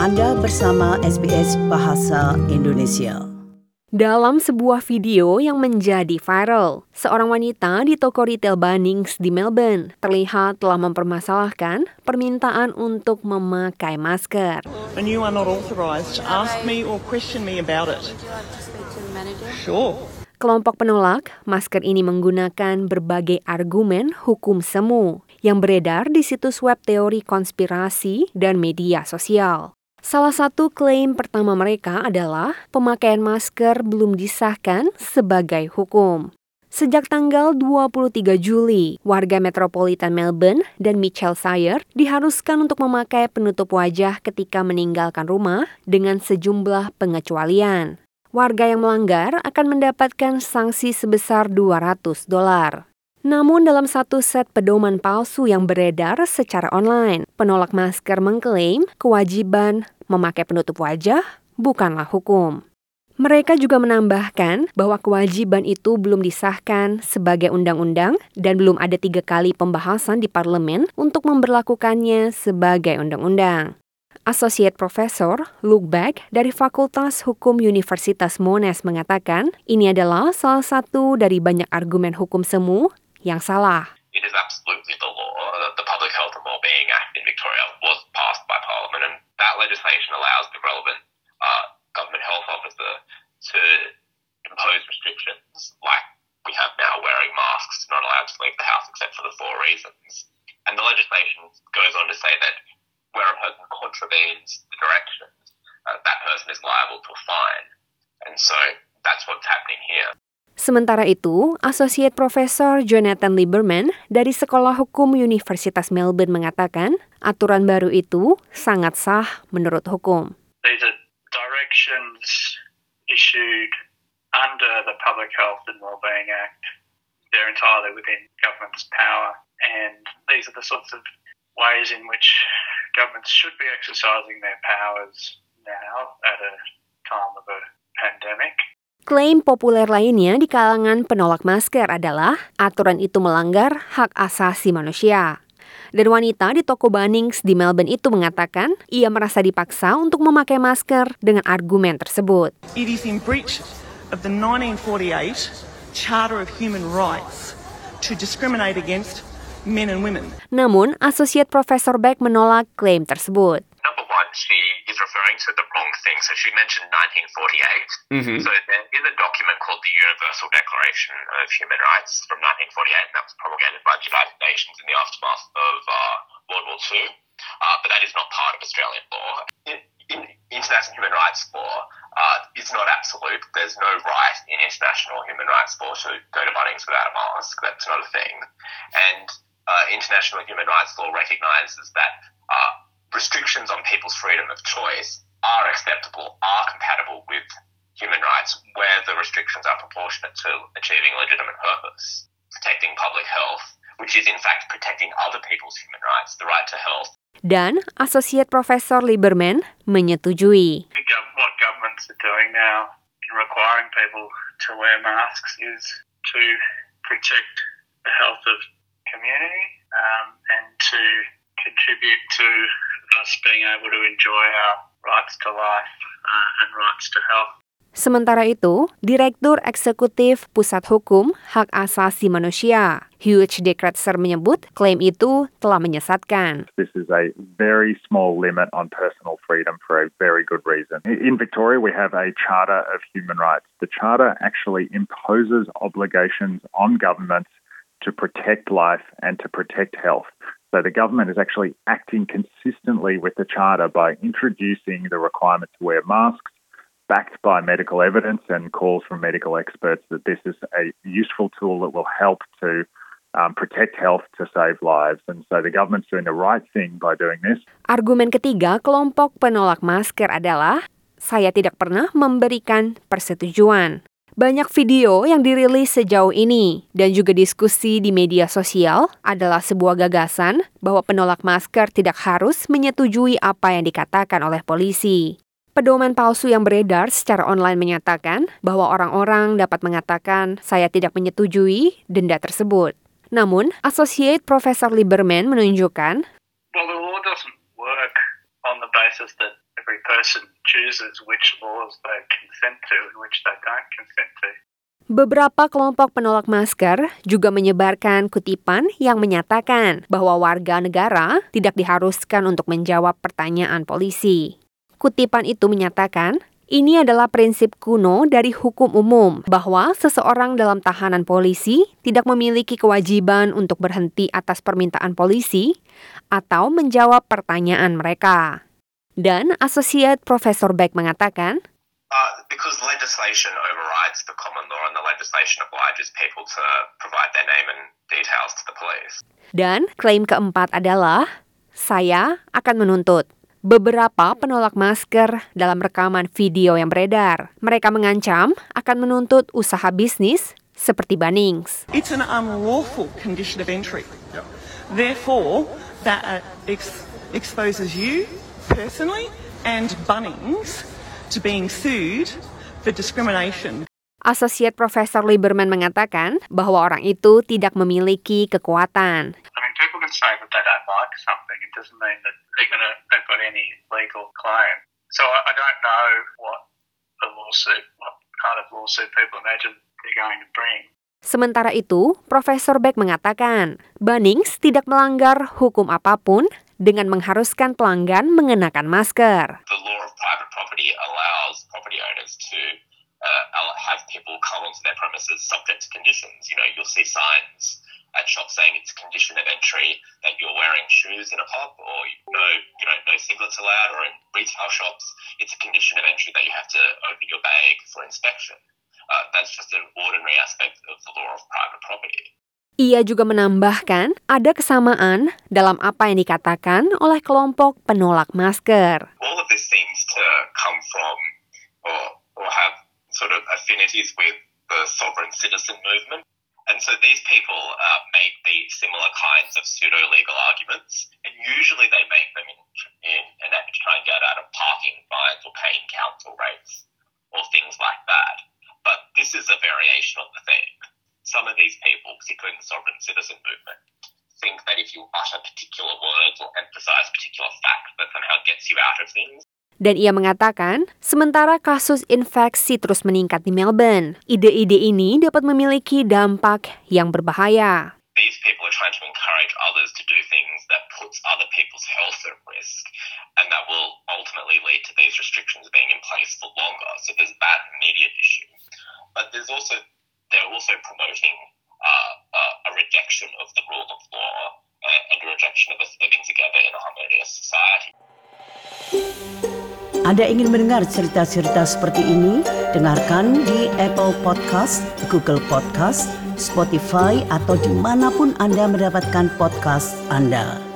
Anda bersama SBS Bahasa Indonesia. Dalam sebuah video yang menjadi viral, seorang wanita di toko retail Bunnings di Melbourne terlihat telah mempermasalahkan permintaan untuk memakai masker. And you are not authorised to ask me or question me about it. Would you like to speak to the manager? Sure. Kelompok penolak masker ini menggunakan berbagai argumen hukum semu yang beredar di situs web teori konspirasi dan media sosial. Salah satu klaim pertama mereka adalah pemakaian masker belum disahkan sebagai hukum. Sejak tanggal 23 Juli, warga metropolitan Melbourne dan Mitchellshire diharuskan untuk memakai penutup wajah ketika meninggalkan rumah dengan sejumlah pengecualian. Warga yang melanggar akan mendapatkan sanksi sebesar $200. Namun dalam satu set pedoman palsu yang beredar secara online, penolak masker mengklaim kewajiban memakai penutup wajah bukanlah hukum. Mereka juga menambahkan bahwa kewajiban itu belum disahkan sebagai undang-undang dan belum ada 3 kali pembahasan di parlemen untuk memberlakukannya sebagai undang-undang. Associate Professor Luke Beck dari Fakultas Hukum Universitas Monash mengatakan ini adalah salah satu dari banyak argumen hukum semu yang salah. It is absolutely the law. The Public Health and Wellbeing Act in Victoria was passed by Parliament, and that legislation allows the relevant government health officer to impose restrictions like we have now, wearing masks, not allowed to leave the house except for the 4 reasons. And the legislation goes on to say that where a person contravenes the directions, that person is liable to a fine. And so that's what's happening here. Sementara itu, Associate Professor Jonathan Lieberman dari Sekolah Hukum Universitas Melbourne mengatakan aturan baru itu sangat sah menurut hukum. These are directions issued under the Public Health and Wellbeing Act. They're entirely within government's power, and these are the sorts of ways in which governments should be exercising their powers now at a time of a pandemic. Klaim populer lainnya di kalangan penolak masker adalah aturan itu melanggar hak asasi manusia. Dan wanita di toko Bunnings di Melbourne itu mengatakan ia merasa dipaksa untuk memakai masker dengan argumen tersebut. It is in breach of the 1948 Charter of Human Rights to discriminate against men and women. Namun, Associate Professor Beck menolak klaim tersebut. Number one, she is referring to the wrong thing. So she mentioned 1948. So there is a document called the Universal Declaration of Human Rights from 1948, and that was promulgated by the United Nations in the aftermath of World War II. But that is not part of Australian law. In international human rights law is not absolute. There's no right in international human rights law to go to Bunnings without a mask. That's not a thing. And international human rights law recognises that restrictions on people's freedom of choice are acceptable, are compatible with human rights where the restrictions are proportionate to achieving a legitimate purpose, protecting public health, which is in fact protecting other people's human rights, the right to health. Dan Associate Professor Lieberman menyetujui. What governments are doing now in requiring people to wear masks is to protect the health of community and to contribute to us being able to enjoy our rights to life and rights to health. Sementara itu, Direktur Eksekutif Pusat Hukum Hak Asasi Manusia, Hugh D. Kretzer menyebut klaim itu telah menyesatkan. This is a very small limit on personal freedom for a very good reason. In Victoria, we have a Charter of Human Rights. The Charter actually imposes obligations on governments to protect life and to protect health. So the government is actually acting consistently with the Charter by introducing the requirement to wear masks, backed by medical evidence and calls from medical experts that this is a useful tool that will help to protect health to save lives. And so the government's doing the right thing by doing this. Argumen ketiga kelompok penolak masker adalah, saya tidak pernah memberikan persetujuan. Banyak video yang dirilis sejauh ini dan juga diskusi di media sosial adalah sebuah gagasan bahwa penolak masker tidak harus menyetujui apa yang dikatakan oleh polisi. Pedoman palsu yang beredar secara online menyatakan bahwa orang-orang dapat mengatakan saya tidak menyetujui denda tersebut. Namun, Associate Professor Lieberman menunjukkan, well, the law doesn't work on the basis that a every person chooses which laws they consent to and which they don't consent to. Beberapa kelompok penolak masker juga menyebarkan kutipan yang menyatakan bahwa warga negara tidak diharuskan untuk menjawab pertanyaan polisi. Kutipan itu menyatakan, ini adalah prinsip kuno dari hukum umum bahwa seseorang dalam tahanan polisi tidak memiliki kewajiban untuk berhenti atas permintaan polisi atau menjawab pertanyaan mereka. Dan Associate Professor Beck mengatakan, because legislation overrides the common law and the legislation obliges people to provide their name and details to the police. Dan klaim keempat adalah, saya akan menuntut. Beberapa penolak masker dalam rekaman video yang beredar. Mereka mengancam akan menuntut usaha bisnis seperti Bunnings. It's an unlawful condition of entry. Therefore, that exposes you personally and Bunnings to being sued for discrimination. Associate Professor Lieberman mengatakan bahwa orang itu tidak memiliki kekuatan. I mean, people can say that they don't like something. It doesn't mean that they've got any legal claim. So I don't know what kind of lawsuit people imagine they're going to bring. Sementara itu, Profesor Beck mengatakan, Bunnings tidak melanggar hukum apapun dengan mengharuskan pelanggan mengenakan masker. The law of private property allows property owners to have people come onto their premises subject to conditions. You know, you'll see signs at shops saying it's a condition of entry that you're wearing shoes in a pub, or no singlets allowed, or in retail shops, it's a condition of entry that you have to open your bag for inspection. That's just an ordinary aspect of the law of private property. Ia juga menambahkan ada kesamaan dalam apa yang dikatakan oleh kelompok penolak masker. All of this seems to come from or have sort of affinities with the sovereign citizen movement. And so these people make these similar kinds of pseudo-legal arguments, and usually they make them in an effort to try and get out of parking fines or paying council rates or things like that. But this is a variation on the thing. Some of these people, particularly in the sovereign citizen movement, think that if you utter particular words or emphasize particular facts, that somehow gets you out of things. Dan ia mengatakan, sementara kasus infeksi terus meningkat di Melbourne, ide-ide ini dapat memiliki dampak yang berbahaya. These people are trying to encourage others to do things that puts other people's health at risk, and that will ultimately lead to these restrictions being in place for longer. So there's that immediate issue. But they're also promoting a rejection of the rule of law and a rejection of us living together in a harmonious society. Anda ingin mendengar cerita-cerita seperti ini? Dengarkan di Apple Podcast, Google Podcast, Spotify, atau dimanapun Anda mendapatkan podcast Anda.